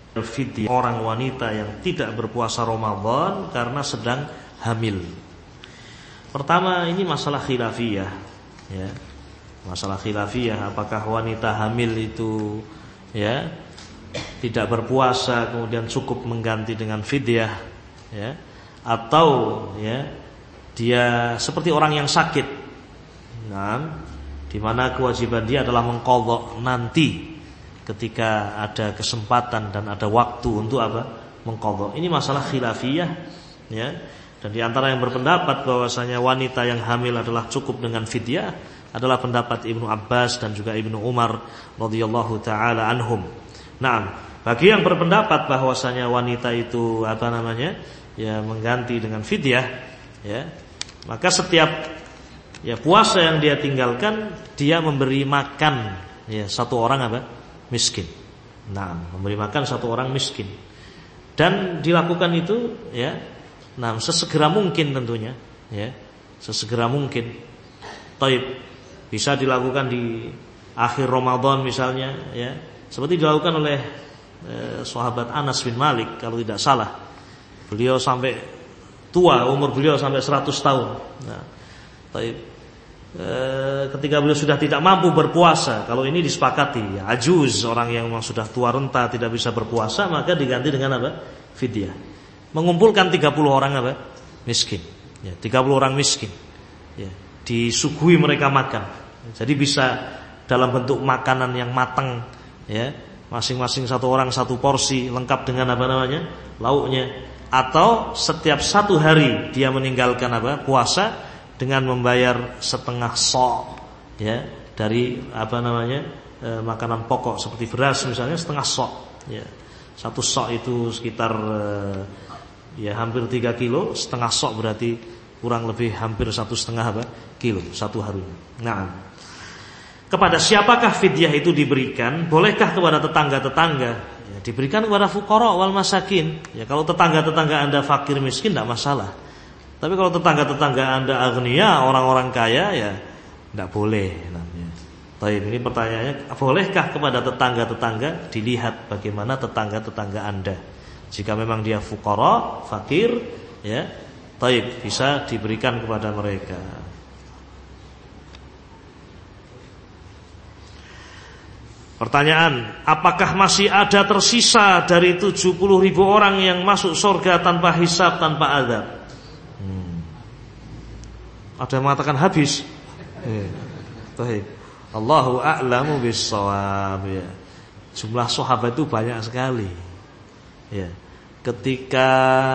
fidyah orang wanita yang tidak berpuasa Ramadan karena sedang hamil. Pertama, ini masalah khilafiyah, ya. Masalah khilafiyah, apakah wanita hamil itu ya tidak berpuasa kemudian cukup mengganti dengan fidyah, ya, atau ya dia seperti orang yang sakit, nah, di mana kewajiban dia adalah mengqadha nanti ketika ada kesempatan dan ada waktu untuk apa? Mengqadha. Ini masalah khilafiyah, ya. Dan di antara yang berpendapat bahwasanya wanita yang hamil adalah cukup dengan fidyah adalah pendapat Ibnu Abbas dan juga Ibnu Umar radhiyallahu taala anhum. Nah, bagi yang berpendapat bahwasanya wanita itu ya mengganti dengan fidyah, ya, maka setiap ya puasa yang dia tinggalkan dia memberi makan ya satu orang miskin. Nah, memberi makan satu orang miskin. Dan dilakukan itu ya sesegera mungkin tentunya, ya, sesegera mungkin. Taib, bisa dilakukan di akhir Ramadan misalnya, ya, seperti dilakukan oleh sahabat Anas bin Malik kalau tidak salah. Beliau sampai tua, umur beliau sampai 100 tahun. Nah, taib, ketika beliau sudah tidak mampu berpuasa, kalau ini disepakati, ya, ajuz, orang yang memang sudah tua renta tidak bisa berpuasa, maka diganti dengan fidyah. Mengumpulkan 30 orang miskin, ya, 30 orang miskin, ya, disuguhi mereka makan. Jadi bisa dalam bentuk makanan yang matang, ya, masing-masing satu orang satu porsi lengkap dengan lauknya. Atau setiap satu hari dia meninggalkan puasa dengan membayar setengah sok, ya, dari makanan pokok seperti beras misalnya, setengah sok, ya. Satu sok itu sekitar ya hampir 3 kilo, setengah sok berarti kurang lebih hampir 1,5 kilo satu hari. Nah, kepada siapakah fidyah itu diberikan? Bolehkah kepada tetangga-tetangga? Ya, diberikan kepada fuqara wal masakin. Ya, kalau tetangga-tetangga Anda fakir miskin tidak masalah. Tapi kalau tetangga-tetangga Anda agniya, orang-orang kaya, ya tidak boleh. Baik, ini pertanyaannya, bolehkah kepada tetangga-tetangga? Dilihat bagaimana tetangga-tetangga Anda. Jika memang dia fuqara, fakir, ya, baik, bisa diberikan kepada mereka. Pertanyaan, apakah masih ada tersisa dari 70.000 orang yang masuk surga tanpa hisab, tanpa azab? Ada yang mengatakan habis. Baik. Allahu a'lamu bis-shawab, ya. Jumlah sahabat itu banyak sekali. Ya. Ketika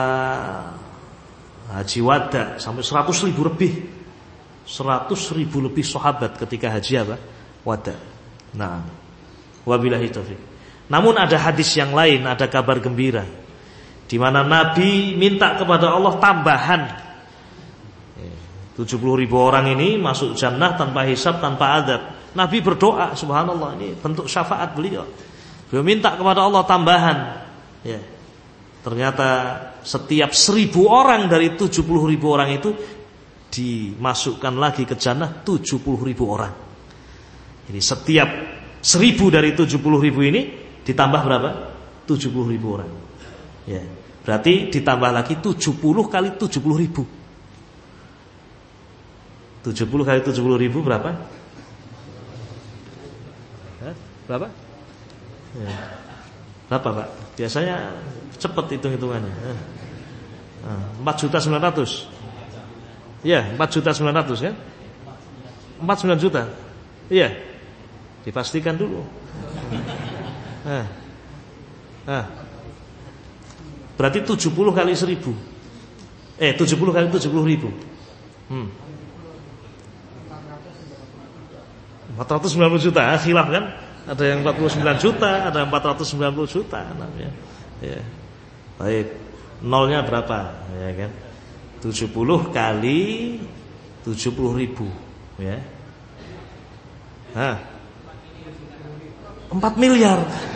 haji wada sampai 100.000 lebih. 100.000 lebih sahabat ketika haji wada. Nah, wabillahi taufik. Namun ada hadis yang lain, ada kabar gembira di mana Nabi minta kepada Allah tambahan 70.000 orang ini masuk jannah tanpa hisab, tanpa azab. Nabi berdoa, subhanallah, ini bentuk syafaat beliau. Beliau minta kepada Allah tambahan. Ya. Ternyata setiap 1.000 orang dari 70.000 orang itu dimasukkan lagi ke jannah 70.000 orang. Jadi setiap 1.000 dari 70.000 ini ditambah berapa? 70.000 orang. Ya. Berarti ditambah lagi 70 kali 70.000. 70 kali 70.000 berapa? Berapa? Ya. Berapa, Pak? Biasanya cepat hitung-hitungannya. 4.900.000. Ya, 4.900.000 kan? 49 juta. Iya. Dipastikan dulu. Berarti 70 kali 1.000. 70 kali 70.000. 490 juta, khilaf kan? Ada yang 49 juta, ada yang 490 juta namanya. Ya. Baik. Nolnya berapa? Ya kan? 70 kali 70.000, ya. 4 miliar.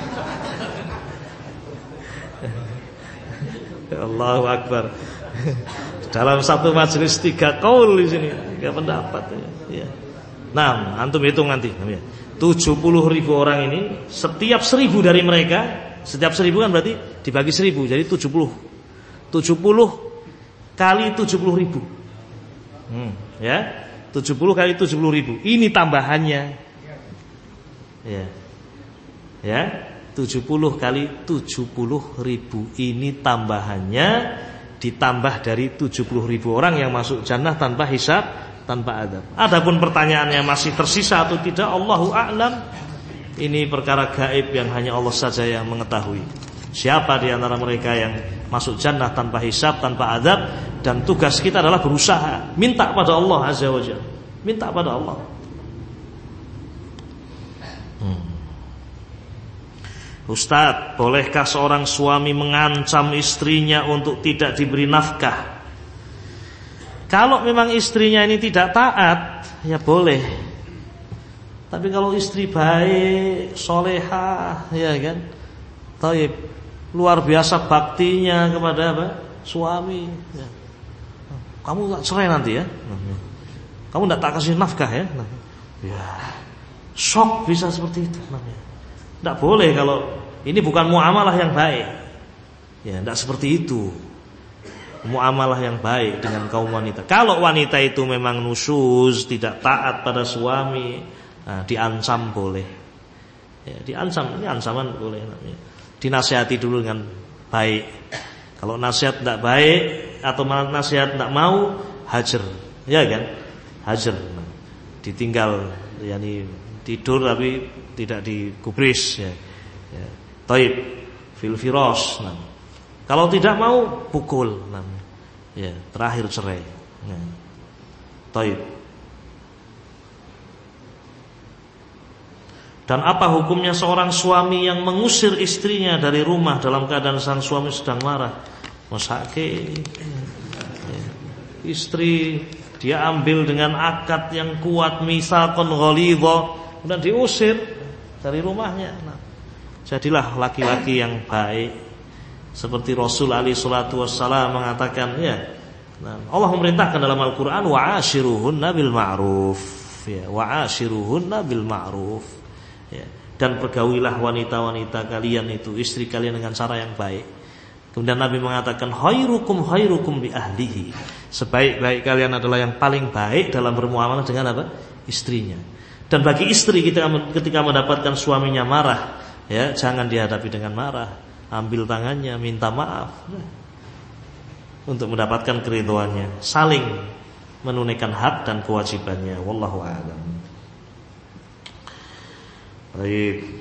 Allahu Akbar. Dalam satu majelis 3 qaul di sini, 3 pendapat, ya. Nah, antum hitung nanti, 70.000 orang ini, setiap 1.000 dari mereka Setiap 1000 kan berarti dibagi 1000, jadi 70. 70 kali 70.000. Ya. 70 kali 70.000. Ini tambahannya. Ya. Ya. 70 kali 70.000 ini tambahannya, ditambah dari 70.000 orang yang masuk jannah tanpa hisab, tanpa adab. Adapun pertanyaannya masih tersisa atau tidak, Allahu a'lam. Ini perkara gaib yang hanya Allah saja yang mengetahui. Siapa di antara mereka yang masuk jannah tanpa hisab, tanpa adab. Dan tugas kita adalah berusaha, minta pada Allah Azza wa Jalla. Minta pada Allah. Ustaz, bolehkah seorang suami mengancam istrinya untuk tidak diberi nafkah? Kalau memang istrinya ini tidak taat, ya boleh. Tapi kalau istri baik, solehah, ya kan, taib, luar biasa baktinya kepada apa? Suami. Ya. Kamu tak cerai nanti ya? Kamu tidak tak kasih nafkah ya? Ya, shock bisa seperti itu namanya. Tidak boleh kalau ini bukan muamalah yang baik. Ya, tidak seperti itu. Muamalah yang baik dengan kaum wanita. Kalau wanita itu memang nusyuz, tidak taat pada suami, nah, diancam boleh. Ya, diancam, ini ancaman boleh. Dinasihati dulu dengan baik. Kalau nasihat tidak baik atau nasihat tidak mau, hajar, ya kan? Hajar. Nah, ditinggal, yakni tidur tapi tidak digubris, ya. Ya. Taib fil firas. Nah. Kalau tidak mau pukul. Nah. Ya, terakhir cerai. Nah. Taib. Dan apa hukumnya seorang suami yang mengusir istrinya dari rumah dalam keadaan sang suami sedang marah? Masake. Ya. Istri dia ambil dengan akad yang kuat, mitsaqan ghalidha, kemudian diusir dari rumahnya. Nah, jadilah laki-laki yang baik, seperti Rasul alaihi salatu wassalam mengatakan, ya. Nah, Allah memerintahkan dalam Al-Qur'an wa'ashiruhunna bil ma'ruf, ya, wa'ashiruhunna bil ma'ruf. Ya, dan pergaulilah wanita-wanita kalian itu, istri kalian dengan cara yang baik. Kemudian Nabi mengatakan khairukum li ahlihi. Sebaik-baik kalian adalah yang paling baik dalam bermuamalah dengan apa? Istrinya. Dan bagi istri ketika mendapatkan suaminya marah, ya, jangan dihadapi dengan marah. Ambil tangannya, minta maaf, nah, untuk mendapatkan keridhoannya. Saling menunaikan hak dan kewajibannya. Wallahu a'lam. Baik.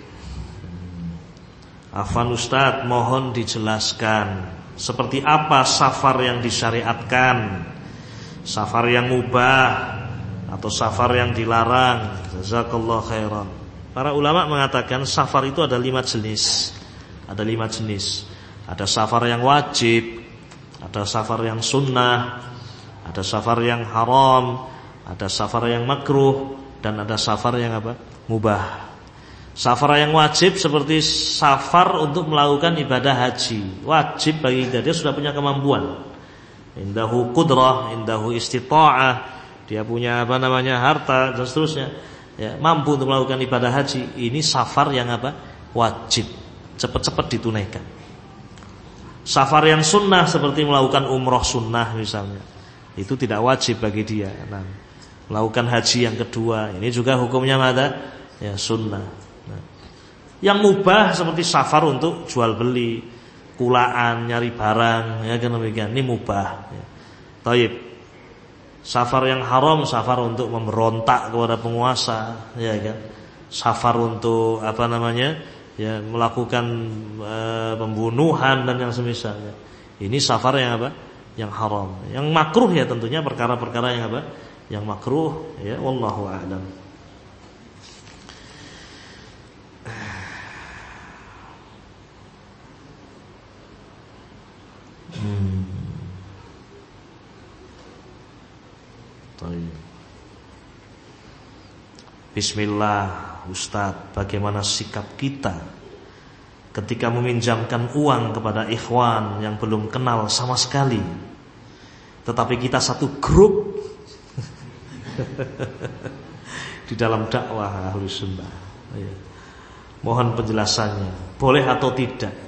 Afwan Ustaz, mohon dijelaskan seperti apa safar yang disyariatkan, safar yang mubah atau safar yang dilarang. Jazakallahu khairan. Para ulama mengatakan safar itu ada 5 jenis. Ada 5 jenis. Ada safar yang wajib, ada safar yang sunnah, ada safar yang haram, ada safar yang makruh, dan ada safar yang apa? Mubah. Safar yang wajib seperti safar untuk melakukan ibadah haji. Wajib bagi dia sudah punya kemampuan. Indahu qudrah, indahu istita'ah, dia punya harta dan seterusnya. Ya, mampu untuk melakukan ibadah haji. Ini safar yang apa? Wajib. Cepat-cepat ditunaikan. Safar yang sunnah seperti melakukan umroh sunnah misalnya. Itu tidak wajib bagi dia. Nah, melakukan haji yang kedua, ini juga hukumnya ada ya sunnah. Yang mubah seperti safar untuk jual beli, kulaan, nyari barang, ya kan demikian. Ini mubah. Ya. Taib. Safar yang haram, safar untuk memberontak kepada penguasa, ya kan. Safar untuk ya melakukan pembunuhan dan yang semisalnya. Ini safar yang apa? Yang haram. Yang makruh ya tentunya perkara-perkara yang apa? Yang makruh, ya wallahu a'lam. Bismillah, Ustaz, bagaimana sikap kita ketika meminjamkan uang kepada ikhwan yang belum kenal sama sekali, tetapi kita satu grup di dalam dakwah Ahlus Sunnah. Mohon penjelasannya, boleh atau tidak?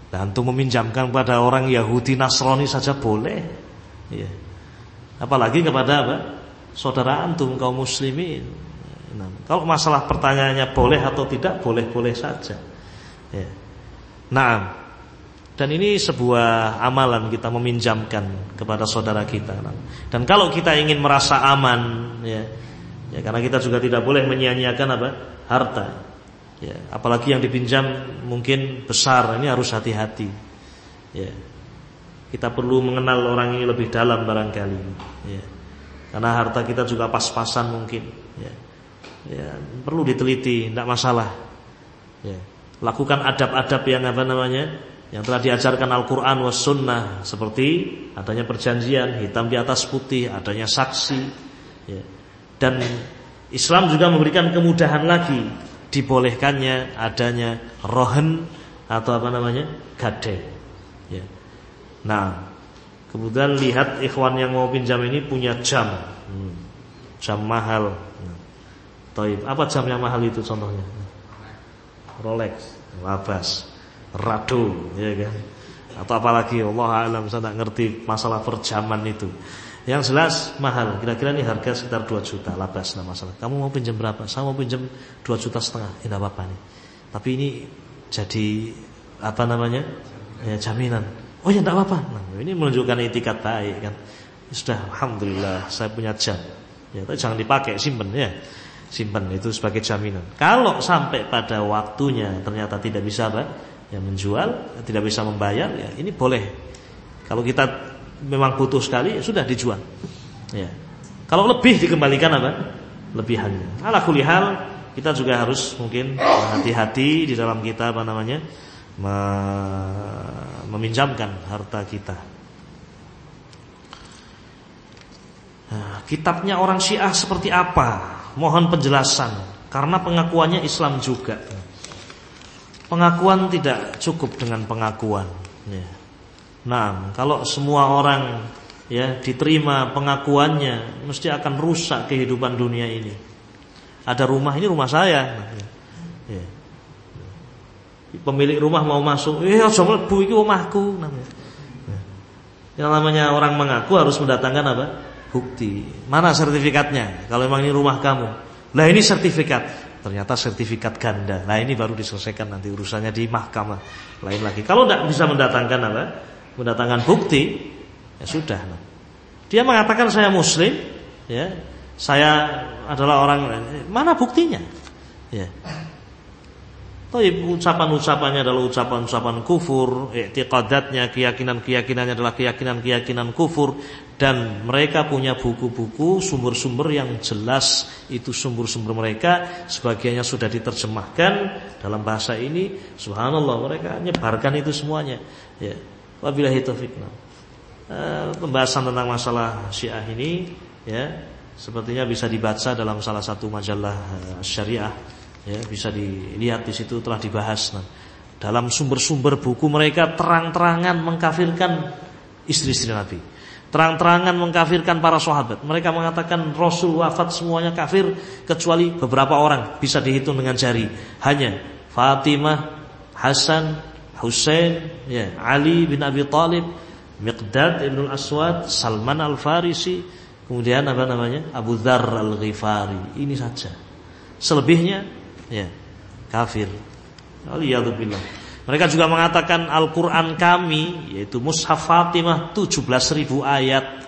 Dan untuk meminjamkan pada orang Yahudi Nasrani saja boleh, ya. Apalagi kepada apa? Saudara antum kaum muslimin. Nah, kalau masalah pertanyaannya boleh atau tidak, boleh-boleh saja. Ya. Nah, dan ini sebuah amalan kita meminjamkan kepada saudara kita. Dan kalau kita ingin merasa aman, ya karena kita juga tidak boleh menyia-nyiakan apa? Harta. Ya, apalagi yang dipinjam mungkin besar, ini harus hati-hati. Ya. Kita perlu mengenal orang ini lebih dalam barangkali. Ya. Karena harta kita juga pas-pasan mungkin. Ya, perlu diteliti, tidak masalah. Ya. Lakukan adab-adab yang apa namanya, yang telah diajarkan Al-Quran was Sunnah, seperti adanya perjanjian hitam di atas putih, adanya saksi. Ya. Dan Islam juga memberikan kemudahan lagi, dibolehkannya adanya rohen atau apa namanya, gade. Ya. Nah, kemudian lihat ikhwan yang mau pinjam ini punya jam, jam mahal. Taib, apa jam yang mahal itu contohnya? Rolex, Labas, Rado, ya kan? Atau apalagi Allah alam, saya tak ngerti masalah perjaman itu. Yang jelas mahal. Kira-kira ini harga sekitar 2 juta Labas, tidak masalah. Kamu mau pinjam berapa? Saya mau pinjam 2,5 juta. Tidak apa-apa nih. Tapi ini jadi apa namanya? Ya, jaminan. Oh ya, tidak apa-apa. Nah, ini menunjukkan etikat baik kan. Sudah, alhamdulillah saya punya jam. Ya, tapi jangan dipakai, simpen ya. Simpan itu sebagai jaminan. Kalau sampai pada waktunya ternyata tidak bisa apa? Ya, menjual, tidak bisa membayar, ya ini boleh. Kalau kita memang butuh sekali, ya sudah dijual. Ya. Kalau lebih dikembalikan apa? Lebihannya. Ala kulli hal, kita juga harus mungkin hati-hati di dalam kita apa namanya? Meminjamkan harta kita. Nah, kitabnya orang Syiah seperti apa? Mohon penjelasan, karena pengakuannya Islam juga. Pengakuan tidak cukup dengan pengakuan. Ya. Nah, kalau semua orang ya diterima pengakuannya, mesti akan rusak kehidupan dunia ini. Ada rumah, ini rumah saya. Ya. Pemilik rumah mau masuk, aja mlebu iki omahku. Yang namanya orang mengaku harus mendatangkan apa? Bukti. Mana sertifikatnya? Kalau memang ini rumah kamu. Lah ini sertifikat. Ternyata sertifikat ganda. Nah ini baru diselesaikan nanti urusannya di mahkamah. Lain lagi. Kalau tidak bisa mendatangkan apa? Mendatangkan bukti, ya sudah. Dia mengatakan saya muslim, ya. Saya adalah orang, mana buktinya? Ya. Tapi ucapan-ucapannya adalah ucapan-ucapan kufur, i'tiqadatnya, keyakinan-keyakinannya adalah keyakinan-keyakinan kufur, dan mereka punya buku-buku, sumber-sumber yang jelas itu sumber-sumber mereka, sebagiannya sudah diterjemahkan dalam bahasa ini. Subhanallah, mereka nyebarkan itu semuanya. Ya. Wabillahi taufiq. Pembahasan tentang masalah Syiah ini, ya, sepertinya bisa dibaca dalam salah satu majalah syariah. Ya, bisa dilihat di situ telah dibahas. Nah, dalam sumber-sumber buku mereka terang-terangan mengkafirkan istri-istri Nabi, terang-terangan mengkafirkan para sahabat. Mereka mengatakan Rasul wafat semuanya kafir kecuali beberapa orang, bisa dihitung dengan jari. Hanya Fatimah, Hasan, Husain, ya, Ali bin Abi Thalib, Miqdad ibn al-Aswad, Salman al-Farisi, kemudian apa namanya? Abu Dzar al-Ghifari. Ini saja. Selebihnya ya kafir. Aliyadzubillah. Mereka juga mengatakan Al-Quran kami, yaitu Mushaf Fatimah 17.000 ayat.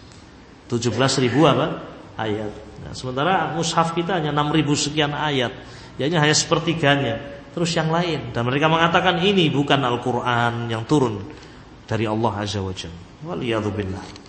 17.000 apa? Ayat. Nah, sementara Mushaf kita hanya 6.000 sekian ayat. Yaitu hanya sepertiganya. Terus yang lain. Dan mereka mengatakan ini bukan Al-Quran yang turun dari Allah Azza wa Jalla. Waliyadzubillah.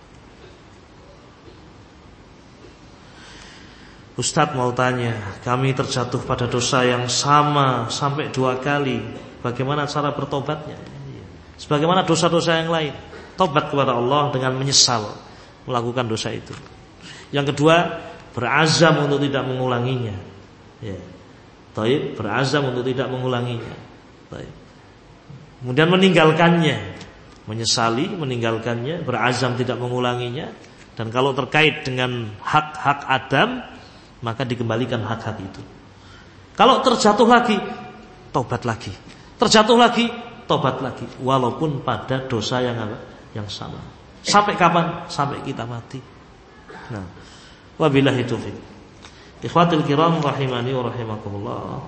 Ustadz mau tanya, kami terjatuh pada dosa yang sama sampai 2 kali. Bagaimana cara bertobatnya? Sebagaimana dosa-dosa yang lain, tobat kepada Allah dengan menyesal melakukan dosa itu. Yang kedua, berazam untuk tidak mengulanginya. Ya. Taib, berazam untuk tidak mengulanginya. Taib. Kemudian meninggalkannya, menyesali, meninggalkannya, berazam tidak mengulanginya. Dan kalau terkait dengan hak-hak Adam, maka dikembalikan hak-hak itu. Kalau terjatuh lagi, tobat lagi. Terjatuh lagi, tobat lagi walaupun pada dosa yang sama. Sampai kapan? Sampai kita mati. Nah, wabillahi taufiq. Ikhwatul kiram rahimani wa rahimakumullah.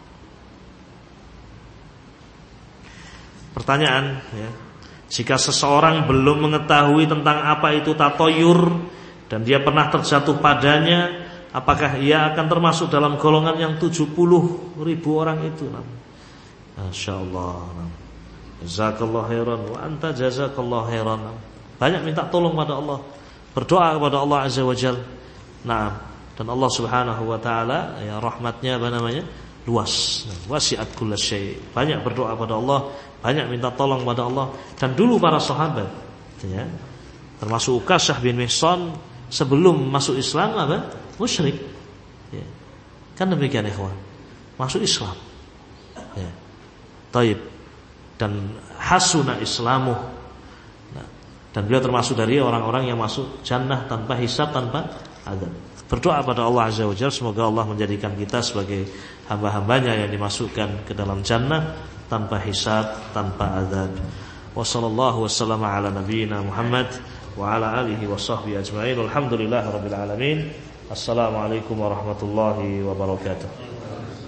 Pertanyaan, ya. Jika seseorang belum mengetahui tentang apa itu tatoyur dan dia pernah terjatuh padanya, apakah ia akan termasuk dalam golongan yang 70.000 orang itu? Masyaallah. Jazakallahu khairan wa anta jazakallahu khairan. Banyak minta tolong pada Allah, berdoa kepada Allah Azza wa Jalla. Nah, dan Allah Subhanahu wa taala ya rahmatnya luas. Wasi'at kulli syai'. Banyak berdoa pada Allah, banyak minta tolong pada Allah. Dan dulu para sahabat, ya, termasuk Uqasyah bin Mihsan sebelum masuk Islam musyrik. Ya. Kan demikian ikhwan. Masuk Islam. Ya. Taib. Dan hasuna islamuh. Nah, dan beliau termasuk dari orang-orang yang masuk jannah tanpa hisab, tanpa azab. Berdoa pada Allah Azza wa Jalla, semoga Allah menjadikan kita sebagai hamba-hambanya yang dimasukkan ke dalam jannah tanpa hisab, tanpa azab. Wassallallahu wassalamu ala nabiyyina Muhammad wa ala alihi wa sahbihi ajma'in. Alhamdulillahirabbil alamin. Assalamualaikum warahmatullahi wabarakatuh.